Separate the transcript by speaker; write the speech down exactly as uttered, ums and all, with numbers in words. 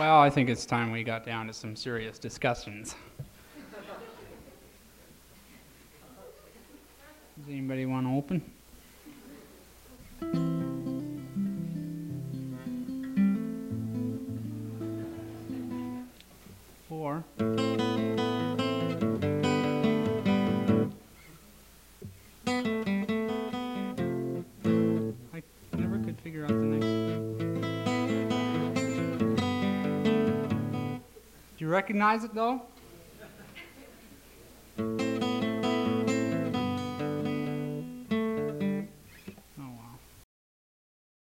Speaker 1: Well, I think it's time we got down to some serious discussions. Does anybody want to open? Or I never could figure out the next. Do you recognize it though?